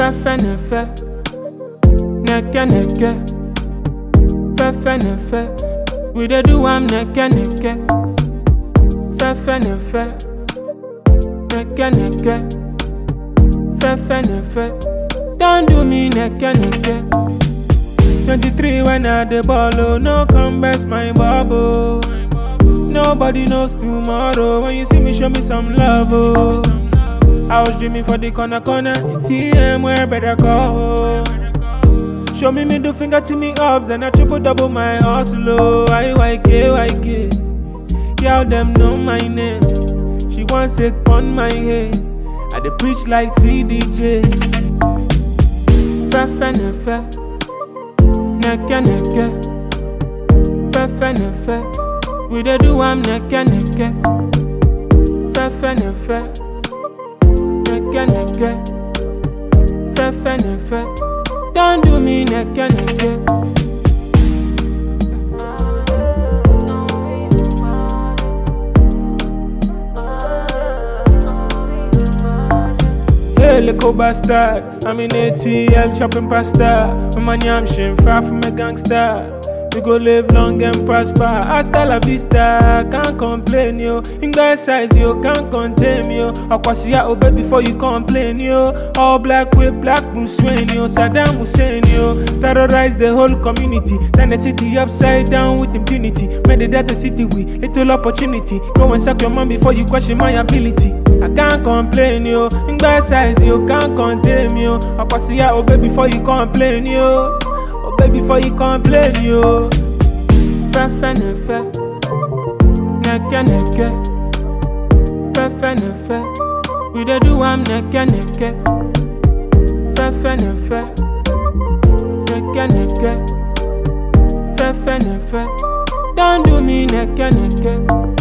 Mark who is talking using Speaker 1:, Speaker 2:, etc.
Speaker 1: Fefe nefe, neke neke. Fefe nefe, we dey do am neke neke. Fefe nefe, neke neke. Fefe nefe, don't do me neke neke. 23 when I dey ball, oh, no come best my bubble. Nobody knows tomorrow. When you see me, show me some love, oh. I was dreaming for the corner, in TM where better go. Show me middle finger to me ups, then I triple double my hustle, oh. YK. Girl, them know my name. She wants it on my head. I dey preach like TDJ. Fefe nefe, neke neke. Fefe nefe, we dey do am neke neke. Fefe nefe, neke neke. Fefe nefe, don't do me neke neke. Hey, little bastard, I'm in ATL chopping pasta. My yam shin far from a gangster. We go live long and prosper. Hasta la vista, can't complain yo. In guy size yo, can't contain yo. Akwasiya obey before you complain yo. All black with black Muslim yo. Saddam Hussein yo. Terrorize the whole community. Turn the city upside down with impunity. Made the data city with little opportunity. Go and suck your mom before you question my ability. I can't complain yo. In guy size yo, can't contain yo. Akwasiya obey before you complain yo. Obey before you complain yo. Fefe nefe, neke neke. Fefe nefe, we dey do am neke neke. Fefe nefe, neke neke. Fefe nefe, don't do me neke neke.